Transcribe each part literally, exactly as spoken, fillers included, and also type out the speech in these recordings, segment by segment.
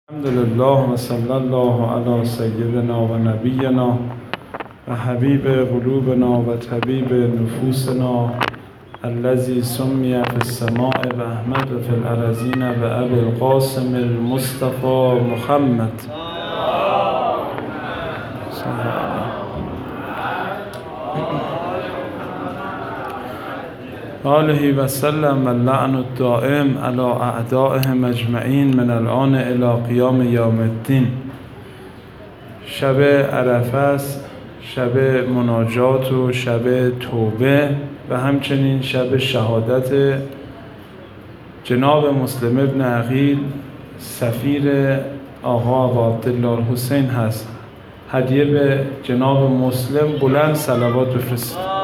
الحمدلله و صلی الله علی سیدنا و نبینا و حبیب قلوبنا و طبیب نفوسنا الذی سمی فی السماء و احمد فی الارضین و ابی القاسم المصطفى محمد آله و سلم و اللعن الدائم علی اعدائهم اجمعین من الآن الی قیام یوم الدین. شب عرفه است، شب مناجات و شب توبه و همچنین شب شهادت جناب مسلم ابن عقیل سفیر آقا ابو عبدالله الحسین هست. هدیه به جناب مسلم بلند صلوات بفرستید.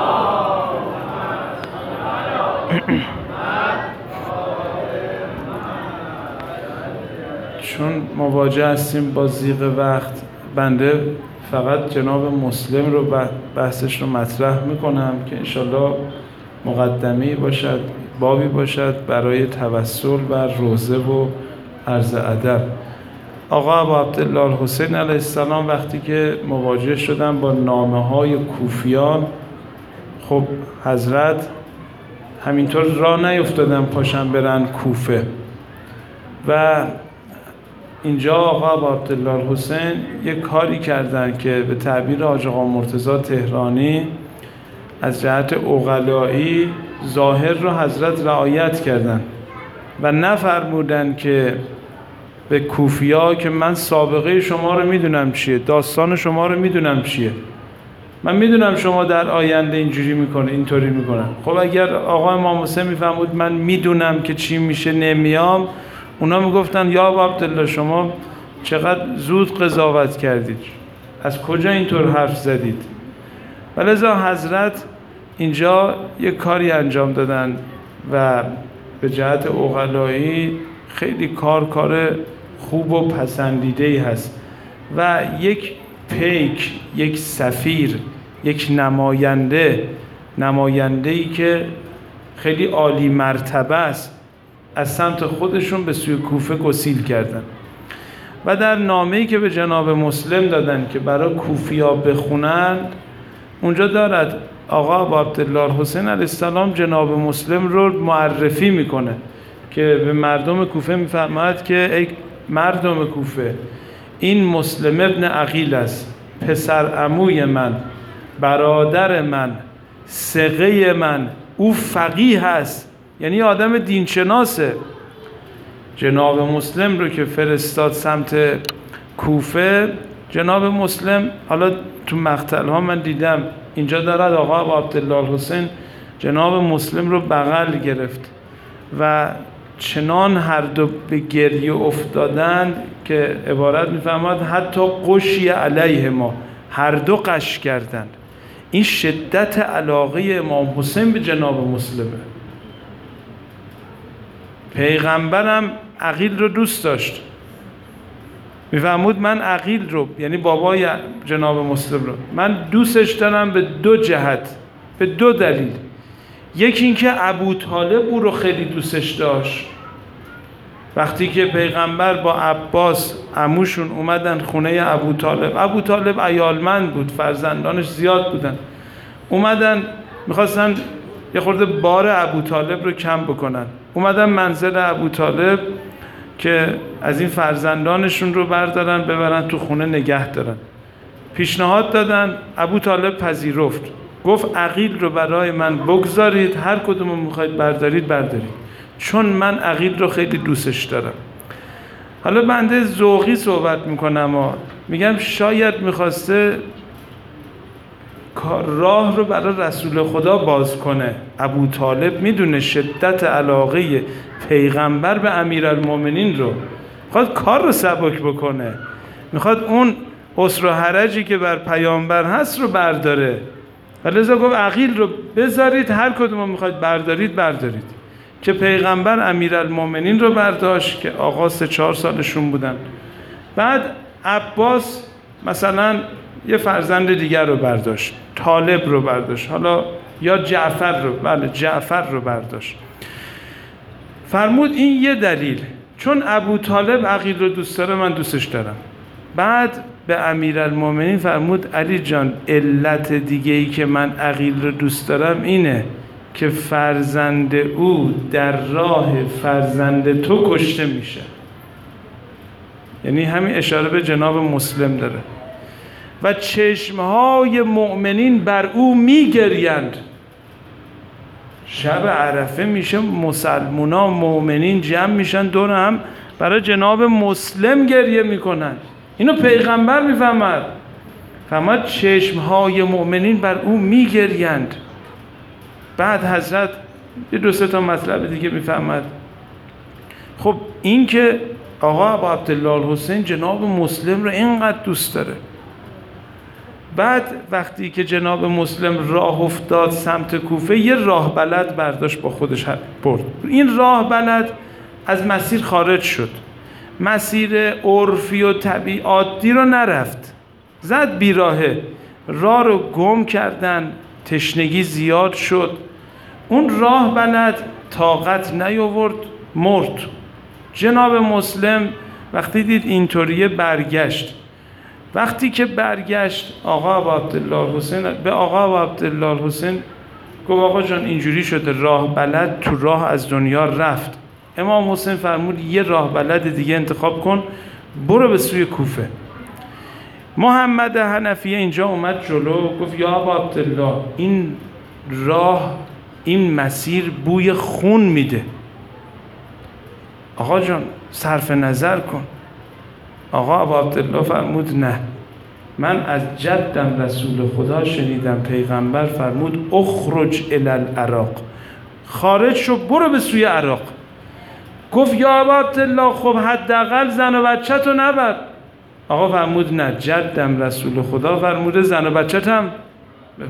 چون مواجه هستیم با ضیق وقت، بنده فقط جناب مسلم رو بحثش رو مطرح میکنم که انشالله مقدمه‌ای باشد، بابی باشد برای توسل بر روضه و عرض ادب. آقا ابو عبدالله الحسین علیه السلام وقتی که مواجه شدن با نامه‌های کوفیان، خب حضرت همینطور راه نیفتادن پاشن برن کوفه و اینجا آقا ابو عبدالله الحسین یک کاری کردن که به تعبیر حاج آقا مرتضی تهرانی از جهت عقلایی ظاهر رو حضرت رعایت کردن و نفرمودن که به کوفیا که من سابقه شما رو میدونم چیه، داستان شما رو میدونم چیه، من میدونم شما در آینده اینجوری میکنه، اینطوری میکنه. خب اگر آقا امام حسین میفهمود من میدونم که چی میشه نمیام، اونا میگفتن یا ابو عبدالله شما چقدر زود قضاوت کردید، از کجا اینطور حرف زدید؟ ولذا حضرت اینجا یک کاری انجام دادن و به جهت عقلایی خیلی کار کار خوب و پسندیده‌ای هست و یک پیک، یک سفیر، یک نماینده نماینده‌ای که خیلی عالی مرتبه است از سمت خودشون به سوی کوفه گسیل کردن و در نامه‌ای که به جناب مسلم دادن که برای کوفیا بخونند، اونجا دارد آقا ابو عبدالله الحسین علیه السلام جناب مسلم رو معرفی میکنه که به مردم کوفه میفرماید که ای مردم کوفه، این مسلم ابن عقیل است، پسر عموی من، برادر من، ثقه من، او فقیه است، یعنی آدم دینشناسه. جناب مسلم رو که فرستاد سمت کوفه، جناب مسلم حالا تو مقتل ها من دیدم اینجا دارد آقا ابو عبدالله الحسین جناب مسلم رو بغل گرفت و چنان هر دو به گریه افتادند که عبارت میفهمد حتی قشی علیه ما، هر دو قش کردند. این شدت علاقه امام حسین به جناب مسلمه. پیغمبرم عقیل رو دوست داشت، میفهمود من عقیل رو، یعنی بابای جناب مسلم رو من دوستش دارم به دو جهت، به دو دلیل. یکی این که ابو طالب او رو خیلی دوستش داشت. وقتی که پیغمبر با عباس عموشون اومدن خونه ابو طالب، ابو طالب عیالمند بود، فرزندانش زیاد بودن، اومدن میخواستن یه خورده بار ابو طالب رو کم بکنن، اومدن منزل ابو طالب که از این فرزندانشون رو بردارن ببرن تو خونه نگه دارن. پیشنهاد دادن، ابو طالب پذیرفت، گفت عقیل رو برای من بگذارید، هر کدوم رو میخواید بردارید بردارید، چون من عقیل رو خیلی دوستش دارم. حالا بنده ذوقی صحبت میکنم و میگم شاید میخواسته راه رو برای رسول خدا باز کنه. ابو طالب میدونه شدت علاقه پیغمبر به امیرالمومنین رو، میخواد کار رو سبک بکنه، میخواد اون اسر و حرجی که بر پیامبر هست رو برداره. ولذا گفت عقیل رو بذارید، هر کدوم رو میخواید بردارید بردارید. که پیغمبر امیرالمومنین رو برداشت که آقا سه چهار سالشون بودن. بعد عباس مثلا یه فرزند دیگر رو برداشت، طالب رو برداشت، حالا یا جعفر رو، بله جعفر رو برداشت. فرمود این یه دلیل، چون ابو طالب عقیل رو دوست داره من دوستش دارم. بعد به امیرالمومنین فرمود علی جان علت دیگه ای که من عقیل رو دوست دارم اینه که فرزند او در راه فرزند تو کشته میشه. یعنی همین اشاره به جناب مسلم داره. و چشمهای مؤمنین بر او میگریند. شب عرفه میشه مسلمونا مؤمنین جمع میشن دور هم برای جناب مسلم گریه میکنن. اینو پیغمبر میفهمد. فرمود چشمهای مؤمنین بر او میگریند. بعد حضرت یه دو سه تا مطلب دیگه میفهمد. خب این که آقا ابا عبدالله الحسین جناب مسلم رو اینقدر دوست داره. بعد وقتی که جناب مسلم راه افتاد سمت کوفه یه راه بلد برداشت با خودش برد. این راه بلد از مسیر خارج شد. مسیر عرفی و طبیعاتی رو نرفت. زد بیراهه. راه رو گم کردن. تشنگی زیاد شد. اون راه بلد طاقت نیاورد مرد. جناب مسلم وقتی دید اینطوریه برگشت. وقتی که برگشت آقا ابا عبدالله حسین به آقا ابا عبدالله حسین گفت آقا جان اینجوری شده راه بلد تو راه از دنیا رفت. امام حسین فرمود یه راه بلد دیگه انتخاب کن برو به سوی کوفه. محمد حنفیه اینجا اومد جلو گفت یا ابا عبدالله این راه این مسیر بوی خون میده. آقا جان صرف نظر کن. آقا ابا عبدالله فرمود نه من از جدم رسول خدا شنیدم پیغمبر فرمود اخرج الی العراق خارج شو برو به سوی عراق. گفت یا ابا عبدالله خب حداقل زن و بچه تو نبر. آقا فرمود نه جدم رسول خدا فرموده زن و بچه هم ببر.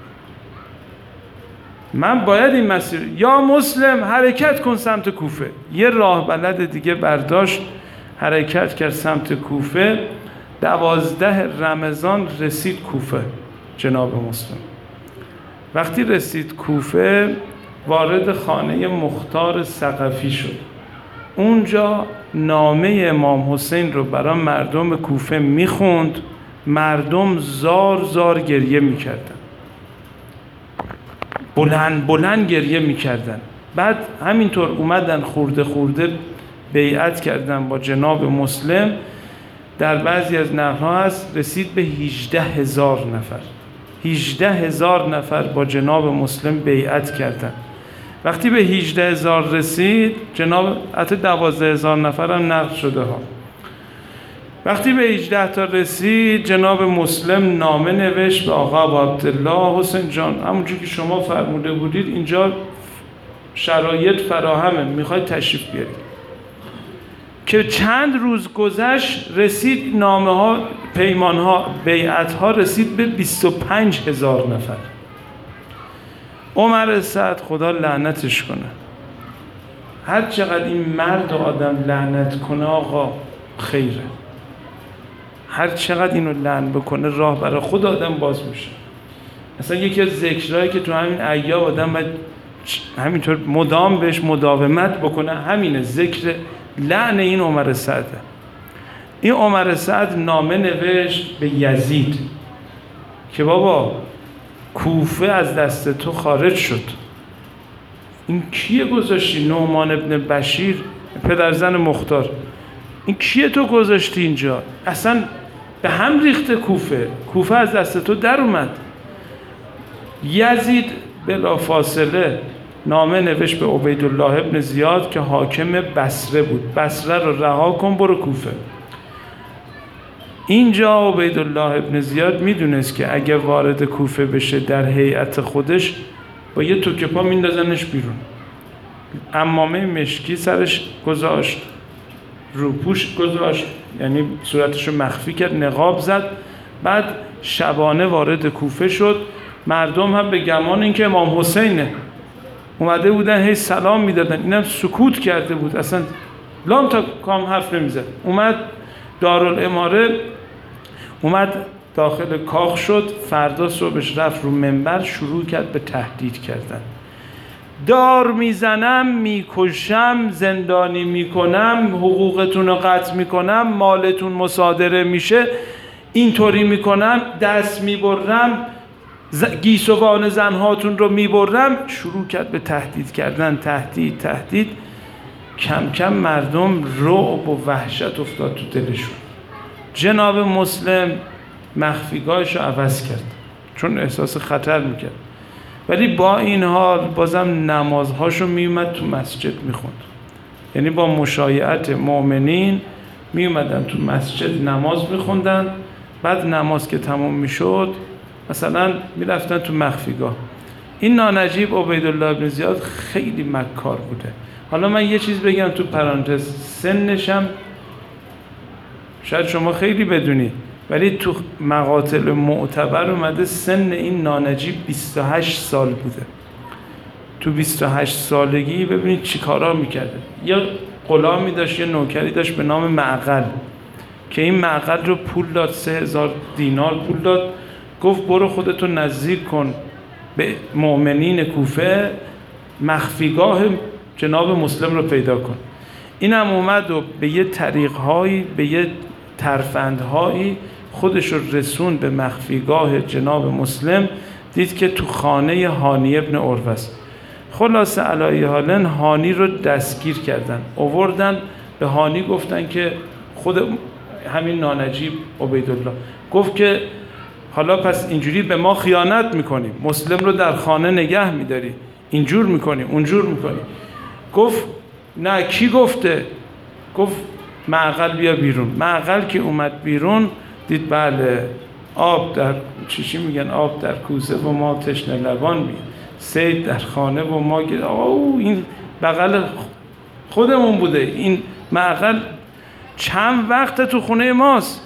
من باید این مسیر یا مسلم حرکت کن سمت کوفه. یه راه بلد دیگه برداشت حرکت کرد سمت کوفه. دوازده رمضان رسید کوفه جناب مسلم. وقتی رسید کوفه وارد خانه مختار ثقفی شد. اونجا نامه امام حسین رو برای مردم کوفه میخوند. مردم زار زار گریه میکردن. بلند بلند گریه میکردن. بعد همینطور اومدن خورده خورده بیعت کردن با جناب مسلم. در بعضی از نقل‌ها هست رسید به هجده هزار نفر. هجده هزار نفر با جناب مسلم بیعت کردن. وقتی به هجده هزار رسید جناب حتی دوازده هزار نفر هم نقل شده ها. وقتی به هجده تا رسید جناب مسلم نامه نوشت به آقا ابا عبدالله حسین جان همونجور که شما فرموده بودید اینجا شرایط فراهمه میخواید تشریف بیارید. که چند روز گذشت رسید نامه ها پیمان ها بیعت ها رسید به بیست و پنج هزار نفر. عمر سعد خدا لعنتش کنه. هر چقدر این مرد آدم لعنت کنه آقا خیره. هر چقدر اینو لعن بکنه راه برای خود آدم باز میشه. مثلا یکی از ذکرهایی که تو همین ایام آدم باید همینطور مدام بهش مداومت بکنه همینه ذکر لعن این عمر سعد. این عمر سعد نامه نوشت به یزید که بابا کوفه از دست تو خارج شد. این کیه گذاشتی؟ نعمان ابن بشیر پدرزن مختار. این کیه تو گذاشتی اینجا؟ اصلا به هم ریخته کوفه. کوفه از دست تو در اومد. یزید بلا فاصله نامه نوشت به عبیدالله ابن زیاد که حاکم بصره بود. بصره رو رها کن برو کوفه. اینجا عبیدالله ابن زیاد میدونست که اگه وارد کوفه بشه در هیئت خودش با یه توکه پا میندازنش بیرون. عمامه مشکی سرش گذاشت، روپوش گذاشت، یعنی صورتشو مخفی کرد، نقاب زد. بعد شبانه وارد کوفه شد. مردم هم به گمان اینکه امام حسینه اومده بودن هی سلام میدادن. اینم سکوت کرده بود اصلا لام تا کام حرف نمیزد. اومد دارالاماره اومد داخل کاخ شد. فردا صبحش رفت رو منبر شروع کرد به تهدید کردن. دار میزنم، میکشم، زندانی میکنم، حقوقتون رو قطع میکنم، مالتون مصادره میشه، اینطوری میکنم، دست میبرم، گیسوان زنهاتون رو میبرم. شروع کرد به تهدید کردن، تهدید تهدید. کم کم مردم رعب و وحشت افتاد تو دلشون. جناب مسلم مخفیگاهش رو عوض کرد چون احساس خطر میکرد، ولی با این حال بازم نمازهاشو میومد تو مسجد میخوند. یعنی با مشایعت مؤمنین میومدن تو مسجد نماز میخوندن. بعد نماز که تمام میشد مثلا میرفتن تو مخفیگاه. این نانجیب عبیدالله بن زیاد خیلی مکار بوده. حالا من یه چیز بگم تو پرانتز، سنشم شاید شما خیلی بدونی، ولی تو مقاتل معتبر اومده سن این نانجیب بیست و هشت سال بوده. تو بیست و هشت سالگی ببینید چی کارا میکرده. یا غلامی داشت، یا نوکری داشت به نام معقل که این معقل رو پول داد، سه هزار دینار پول داد، گفت برو خودتو نزدیک کن به مؤمنین کوفه، مخفیگاه جناب مسلم رو پیدا کن. این هم اومد و به یه طریقهایی، به یه ترفندهایی خودش رو رسون به مخفیگاه جناب مسلم. دید که تو خانه هانی ابن عروه است. خلاصه علی حالن هانی رو دستگیر کردن، آوردن به هانی، گفتن که خود همین نانجیب عبیدالله گفت که حالا پس اینجوری به ما خیانت میکنی، مسلم رو در خانه نگه میداری، اینجور میکنی اونجور میکنی. گفت نه، کی گفته؟ گفت معقل بیا بیرون. معقل که اومد بیرون دید بله آب در چیشی میگن آب در کوزه و ما تشنه لبان می، صید در خانه و ما گید. آو این بغل خودمون بوده، این معقل چند وقت تو خونه ماست.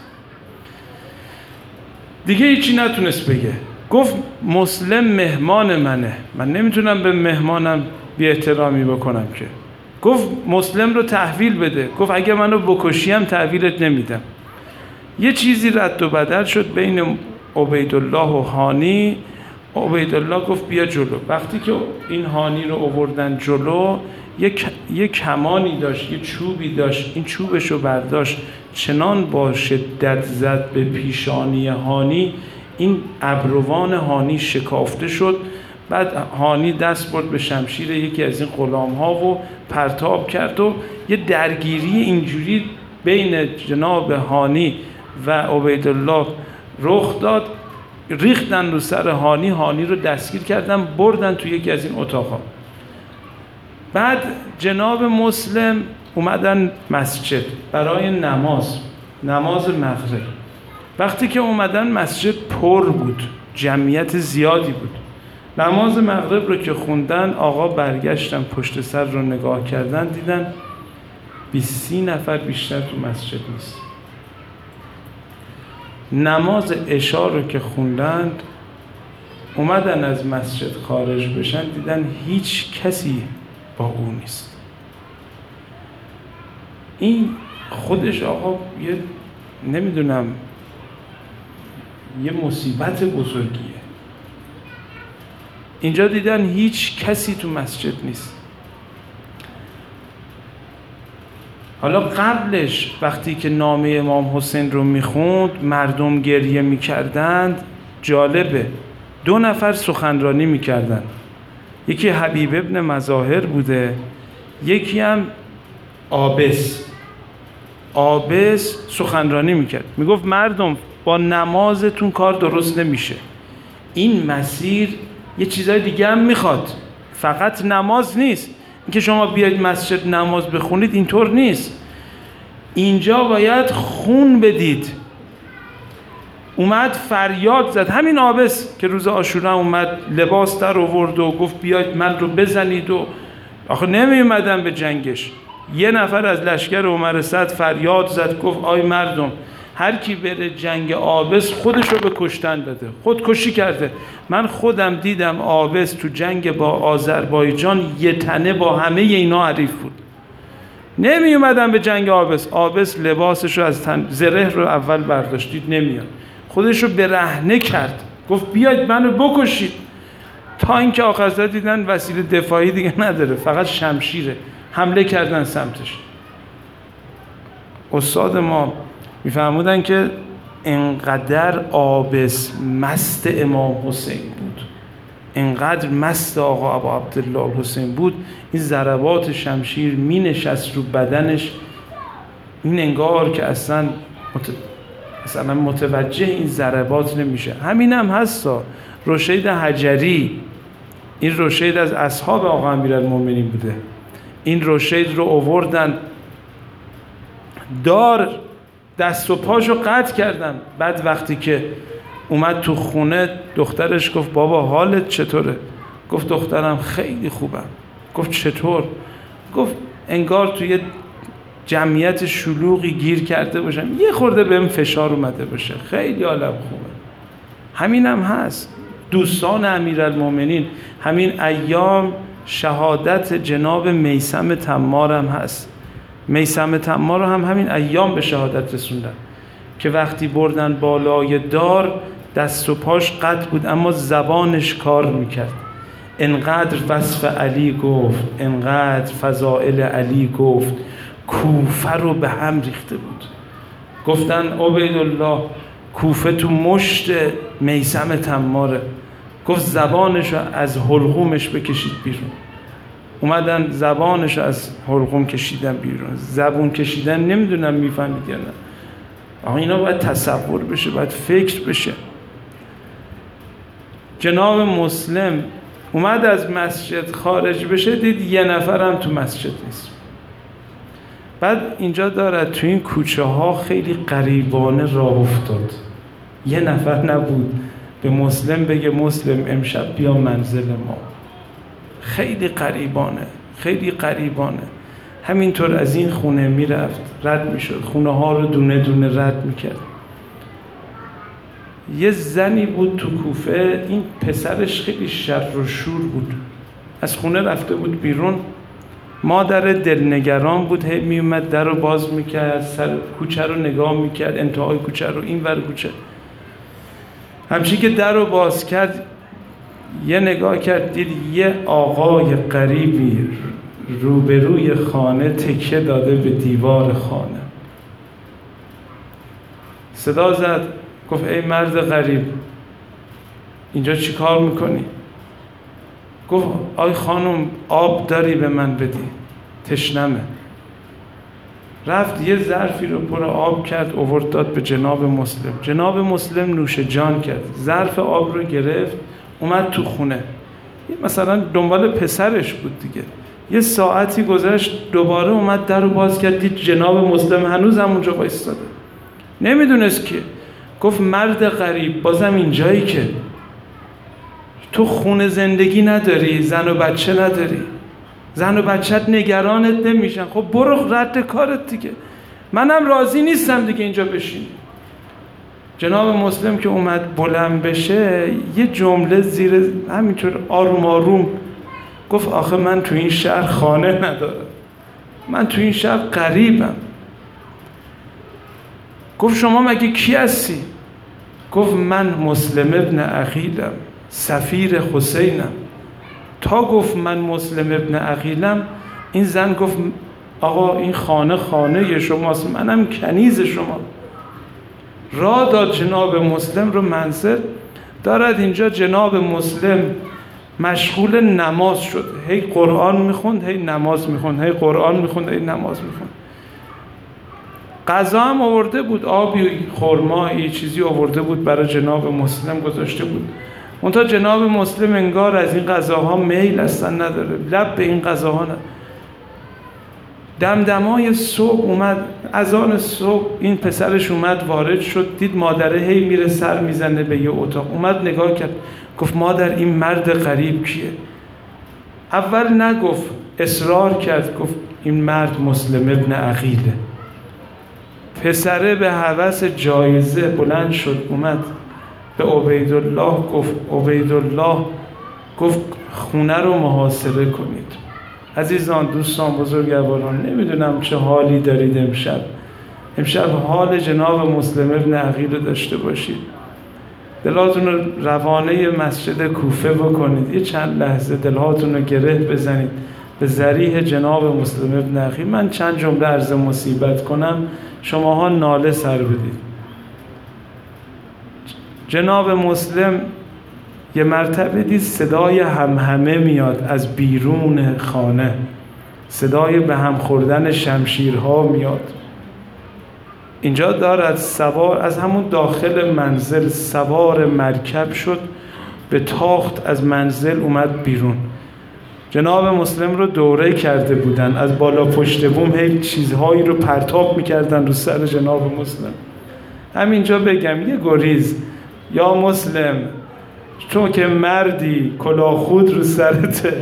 دیگه هیچی نتونست بگه. گفت مسلم مهمان منه، من نمیتونم به مهمانم بی احترامی بکنم که. گفت مسلم رو تحویل بده. گفت اگه منو بکشیم تحویلت نمیدم. یه چیزی رد و بدل شد بین عبیدالله و هانی. عبیدالله گفت بیا جلو. وقتی که این هانی رو آوردن جلو، یک یک کمانی داشت، یه چوبی داشت، این چوبش رو برداشت، چنان با شدت زد به پیشانی هانی، این ابروان هانی شکافته شد. بعد هانی دست برد به شمشیر یکی از این غلام ها و پرتاب کرد و یه درگیری اینجوری بین جناب هانی و عبیدالله رخ داد. ریختن رو سر هانی، هانی رو دستگیر کردن، بردن تو یکی از این اتاقها. بعد جناب مسلم اومدن مسجد برای نماز، نماز مغرب. وقتی که اومدن مسجد پر بود، جمعیت زیادی بود. نماز مغرب رو که خوندن، آقا برگشتن پشت سر رو نگاه کردن، دیدن بیست نفر بیشتر تو مسجد نیست. نماز عشا رو که خوندند، اومدن از مسجد خارج بشن، دیدن هیچ کسی با او نیست. این خودش آقا یه نمیدونم یه مصیبت بزرگیه. اینجا دیدن هیچ کسی تو مسجد نیست. حالا قبلش وقتی که نامه امام حسین رو میخوند، مردم گریه میکردند. جالبه، دو نفر سخنرانی میکردن، یکی حبیب ابن مظاهر بوده، یکی هم عابس. عابس سخنرانی میکرد، میگفت مردم با نمازتون کار درست نمیشه، این مسیر یه چیزای دیگه هم میخواد، فقط نماز نیست. اینکه شما بیاید مسجد نماز بخونید اینطور نیست، اینجا باید خون بدید. اومد فریاد زد، همین عابس که روز عاشورا اومد لباس در آورد و گفت بیاید من رو بزنید و آخه نمی اومدن به جنگش. یه نفر از لشکر عمر سعد فریاد زد، گفت آی مردم، هر کی بره جنگ عابس خودش رو به کشتن بده، خودکشی کرده. من خودم دیدم عابس تو جنگ با آذربایجان یه تنه با همه اینا حریف بود. نمی اومدن به جنگ عابس. عابس لباسش رو از تن زره رو اول برداشتید، نمیاد، خودش رو برهنه کرد، گفت بیاید منو بکشید. تا اینکه آخر دیدن وسیله دفاعی دیگه نداره، فقط شمشیره، حمله کردن سمتش. استاد ما میفرمودن که انقدر آبس مست امام حسین بود، انقدر مست آقا ابو عبدالله حسین بود، این ضربات شمشیر می نشست رو بدنش، این انگار که اصلا مت... اصلا متوجه این ضربات نمیشه. همین هم هستا رشید حجری، این رشید از اصحاب آقا امیرالمومنین بوده، این رشید رو آوردن دار دست و پاشو قطع کردن. بعد وقتی که اومد تو خونه دخترش گفت بابا حالت چطوره؟ گفت دخترم خیلی خوبم. گفت چطور؟ گفت انگار توی جمعیت شلوغی گیر کرده باشم، یه خورده بهم فشار اومده باشه، خیلی حالم خوبه. همین هم هست دوستان امیرالمومنین. همین ایام شهادت جناب میثم تمار هم هست. میثم تمار رو هم همین ایام به شهادت رسوندن که وقتی بردن بالای دار دست و پاش قطع بود اما زبانش کار میکرد. انقدر وصف علی گفت، انقدر فضائل علی گفت، کوفه رو به هم ریخته بود. گفتن عبیدالله کوفه تو مشت میثم تماره. گفت زبانش رو از حلقومش بکشید بیرون. اومدن زبانش رو از حلقوم کشیدن بیرون. زبون کشیدن نمیدونم میفهمید یا نه. آقا اینا باید تصور بشه، باید فکر بشه. جناب مسلم اومد از مسجد خارج بشه، دید یه نفرم تو مسجد نیست. بعد اینجا دارد تو این کوچه ها خیلی غریبانه راه افتاد، یه نفر نبود به مسلم بگه مسلم امشب بیا منزل ما. خیلی غریبانه، خیلی غریبانه. همینطور از این خونه میرفت، رد میشد، خونه ها رو دونه دونه رد میکرد. یه زنی بود تو کوفه، این پسرش خیلی شر و شور بود، از خونه رفته بود بیرون. مادر دلنگران بود، هی میومد در رو باز میکرد، سر کوچه رو نگاه میکرد، انتهای کوچه رو، این ور کوچه. همچین که در رو باز کرد یه نگاه کرد، دید یه آقای غریبی روبروی خانه تکیه داده به دیوار خانه. صدا زد، گفت ای مرد غریب اینجا چی کار میکنی؟ گفت آی خانم آب داری به من بدی، تشنمه. رفت یه ظرفی رو پر آب کرد، آورد داد به جناب مسلم. جناب مسلم نوش جان کرد، ظرف آب رو گرفت، اومد تو خونه. مثلا دنبال پسرش بود دیگه. یه ساعتی گذشت، دوباره اومد در رو باز کرد، دید جناب مسلم هنوز هم اونجا وایساده، نمیدونست که. گفت مرد غریب بازم اینجایی که تو خونه زندگی نداری، زن و بچه نداری، زن و بچت نگرانت نمیشن، خب برو رد کارت دیگه، منم راضی نیستم دیگه اینجا بشینی. جناب مسلم که اومد بلند بشه، یه جمله زیر همینطور آروم آروم گفت آخه من تو این شهر خانه ندارم، من تو این شهر غریبم. گفت شما مگه کی هستی؟ گفت من مسلم ابن عقیلم، سفیر حسینم. تا گفت من مسلم ابن عقیلم، این زن گفت آقا این خانه خانه شماست، منم کنیز شما. راه داد جناب مسلم رو منزل. دارد اینجا جناب مسلم مشغول نماز شد، هی قرآن میخوند، هی نماز میخوند، هی قرآن میخوند، هی نماز میخوند. غذا هم آورده بود، آبی، خرمایی، چیزی آورده بود برای جناب مسلم گذاشته بود. منتها جناب مسلم انگار از این غذاها میل اصلا نداره، لب به این غذاها نداره. دمدمای صبح اومد، اذان صبح، این پسرش اومد وارد شد، دید مادره هی میره سر میزنه به یه اتاق. اومد نگاه کرد، گفت مادر این مرد غریب کیه؟ اول نگفت، اصرار کرد، گفت این مرد مسلم ابن عقیله. پسره به هوس جایزه بلند شد، اومد به عبیدالله گفت عبیدالله گفت خونه رو محاصره کنید. عزیزان، دوستان، بزرگواران، نمیدونم چه حالی دارید امشب. امشب حال جناب مسلم ابن عقیل رو داشته باشید. دلاتون رو روانه مسجد کوفه بکنید، یه چند لحظه دلهاتون رو گره بزنید به ذریح جناب مسلم ابن اخی. من چند جمله عرض مصیبت کنم، شماها ناله سر بدید. جناب مسلم یه مرتبه دید صدای همهمه میاد از بیرون خانه، صدای به هم خوردن شمشیرها میاد. اینجا دارد سوار از همون داخل منزل سوار مرکب شد، به تاخت از منزل اومد بیرون. جناب مسلم رو دوره کرده بودن، از بالا پشت بوم هی چیزهایی رو پرتاب میکردن رو سر جناب مسلم. همینجا بگم یه گریز، یا مسلم چون که مردی کلاه خود رو سرته،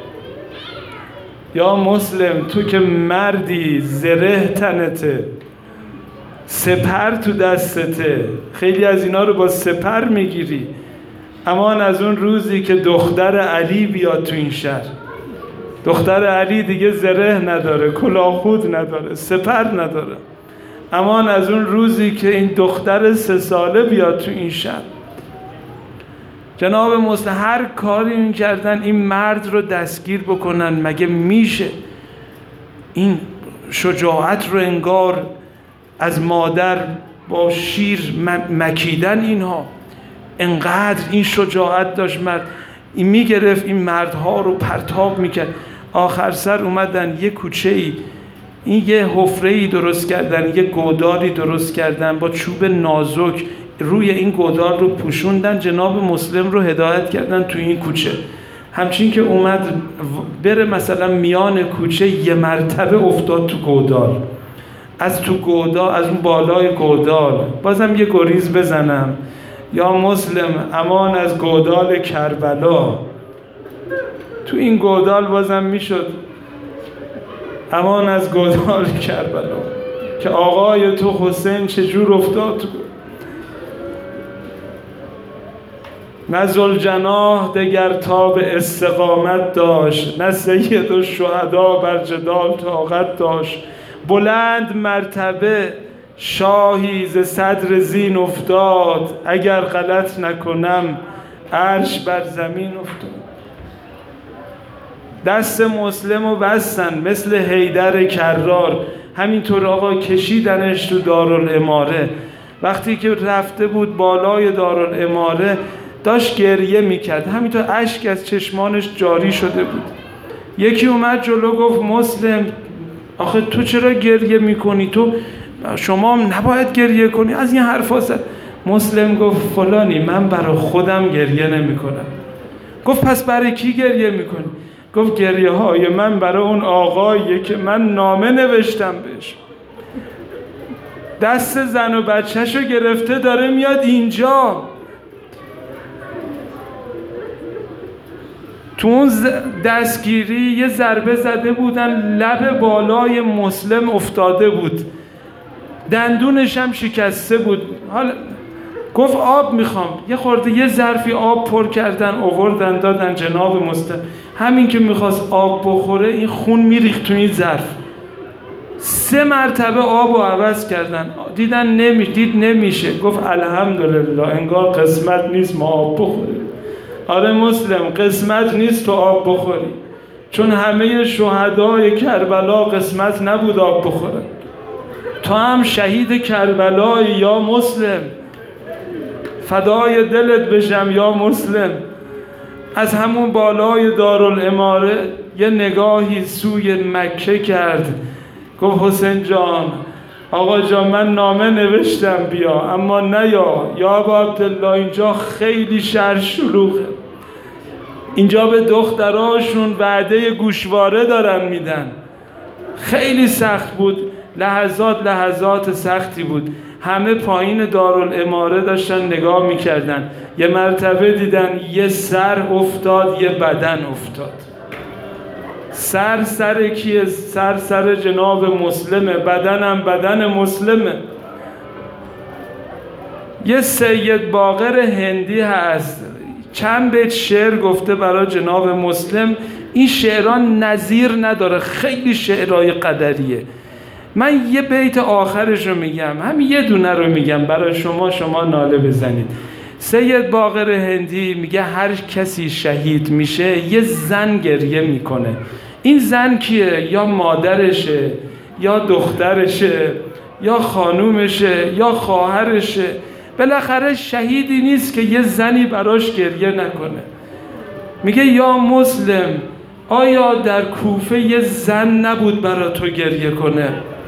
یا مسلم تو که مردی زره تنته، سپر تو دستته. خیلی از اینا رو با سپر میگیری. امان از اون روزی که دختر علی بیاد تو این شهر. دختر علی دیگه زره نداره، کلاه خود نداره، سپر نداره. امان از اون روزی که این دختر سه ساله بیاد تو این شهر. جناب مسلم هر کاری میکردن این مرد رو دستگیر بکنن، مگه میشه؟ این شجاعت رو انگار از مادر با شیر مکیدن، اینها انقدر این شجاعت داشت مرد. این میگرفت این مردها رو پرتاب میکرد. آخر سر اومدن یه کوچه ای، این یه حفره ای درست کردن، یه گودالی درست کردن با چوب نازک، روی این گودال رو پوشوندن، جناب مسلم رو هدایت کردن تو این کوچه. همچین که اومد بره مثلا میان کوچه، یه مرتبه افتاد تو گودال. از تو گودال، از اون بالای گودال بازم یه گریز بزنم، یا مسلم امان از گودال کربلا. تو این گودال بازم میشد امان از گودال کربلا که آقای تو حسین چجور افتاد تو. نه ذوالجناح دگر تاب استقامت داشت، نه سید الشهدا بر جدال طاقت داشت. بلند مرتبه شاهی ز صدر زین افتاد، اگر غلط نکنم عرش بر زمین افتاد. دست مسلم رو بستن مثل حیدر کرار، همینطور آقا کشیدنش تو دارالاماره. وقتی که رفته بود بالای دارالاماره داشت گریه میکرد، همینطور اشک از چشمانش جاری شده بود. یکی اومد جلو گفت مسلم آخه تو چرا گریه میکنی؟ تو شما نباید گریه کنی. از این حرفا زد. مسلم گفت فلانی من برای خودم گریه نمی کنم. گفت پس برای کی گریه میکنی؟ گفت گریه های من برای اون آقاییه که من نامه نوشتم بهش. دست زن و بچه‌شو گرفته داره میاد اینجا. تو اون دستگیری یه ضربه زده بودن، لب بالای مسلم افتاده بود، دندونش هم شکسته بود. حالا گفت آب میخوام. یه خورده یه ظرفی آب پر کردن آوردن دادن جناب مسلم. همین که میخواست آب بخوره این خون میریخت تو این ظرف. سه مرتبه آب رو عوض کردن، دیدن نمی دید نمیشه. گفت الحمدلله انگار قسمت نیست ما آب بخوریم. آره مسلم قسمت نیست تو آب بخوری، چون همه شهدای کربلا قسمت نبود آب بخورن. تو هم شهید کربلایی یا مسلم، فدای دلت بشم یا مسلم. از همون بالای دارالاماره یه نگاهی سوی مکه کرد، گفت حسین جان آقا جان من نامه نوشتم بیا، اما نیا یا ابا عبدالله اینجا خیلی شهر شلوغه، اینجا به دختراشون وعده گوشواره دارن میدن. خیلی سخت بود، لحظات لحظات سختی بود. همه پایین دارالاماره داشتن نگاه میکردن. یه مرتبه دیدن یه سر افتاد، یه بدن افتاد. سر سر کیه؟ سر سر جناب مسلمه، بدنم بدن مسلمه. یه سید باقر هندی هست، چند بیت شعر گفته برای جناب مسلم. این شعران نظیر نداره، خیلی شعرهای قدریه. من یه بیت آخرش رو میگم، همین یه دونه رو میگم برای شما، شما ناله بزنید. سید باقر هندی میگه هر کسی شهید میشه یه زن گریه میکنه. این زن کیه؟ یا مادرشه، یا دخترشه، یا خانومشه، یا خواهرشه. بالاخره شهیدی نیست که یه زنی براش گریه نکنه. میگه یا مسلم، آیا در کوفه یه زن نبود برا تو گریه کنه؟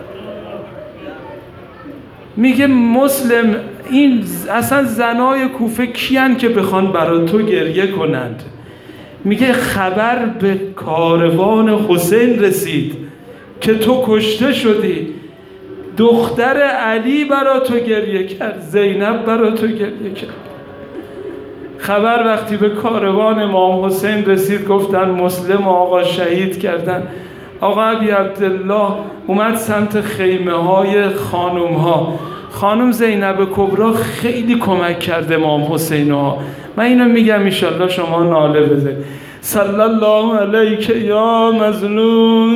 میگه مسلم، این اصلا زنای کوفه کیان که بخوان برا تو گریه کنند؟ میگه خبر به کاروان حسین رسید که تو کشته شدی، دختر علی برا تو گریه کرد، زینب برا تو گریه کرد. خبر وقتی به کاروان امام حسین رسید گفتن مسلم آقا شهید کردن. آقا ابی عبدالله اومد سمت خیمه های خانوم ها. خانم زینب کبرا خیلی کمک کرده امام حسین ها. من اینو میگم انشالله شما ناله بزنید. صلی الله علیک یا مظلوم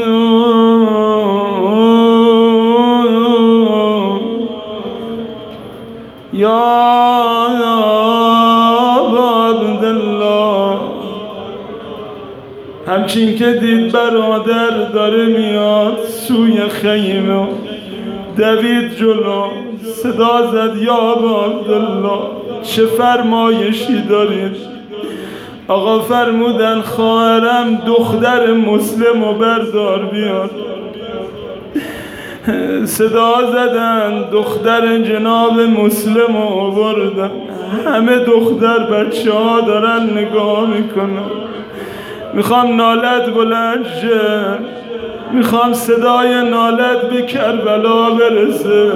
یا عبدالله. همچین که دید برادر داره میاد سوی خیمه، دوید جلو، صدا زد یا عبدالله چه فرمایشی دارید؟ آقا فرمودن خواهرم دختر مسلم و بردار بیار. صدا زدن دختر جناب مسلم و آوردن. همه دختر بچه ها دارن نگاه میکنن. میخوام نالت بلند شه، میخوام صدای نالت به کربلا برسه.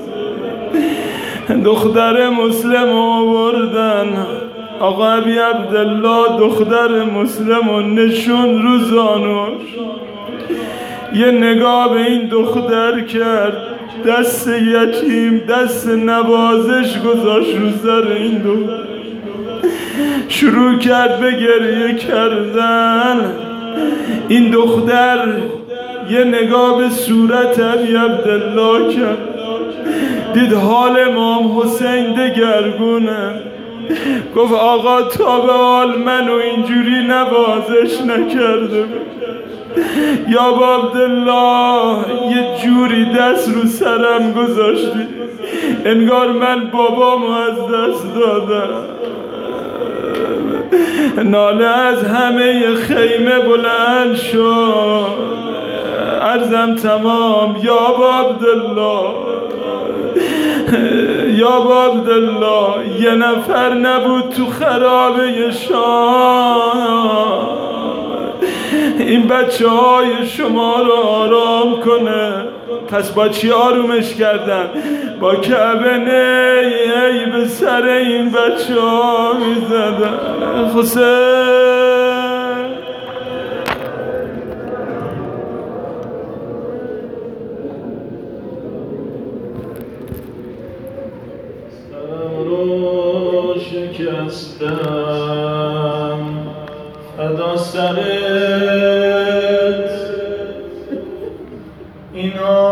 دختر مسلم آوردن. آقا ابی عبدالله دختر مسلم و نشون رو زانوش، یه نگاه به این دختر کرد، دست یتیم دست نوازش گذاشت رو سر این دختر، شروع کرد به گریه کردن. این دختر یه نگاه به صورت ابی عبدالله کرد، دید حال امام حسین دگرگونه. گفت آقا تا به حال منو اینجوری نوازش نکرده. یا با عبدالله یه جوری دست رو سرم گذاشتی انگار من بابامو از دست دادم. ناله از همه خیمه بلند شد. عرضم تمام. یا با عبدالله، یا با عبدالله یه نفر نبود تو خرابه شام این بچه های شما رو آرام کنه. پس با چی آرومش کردن؟ با کعبه نی ای به سر این بچه ها می زدن. حسین شکستم فدا سرت اینا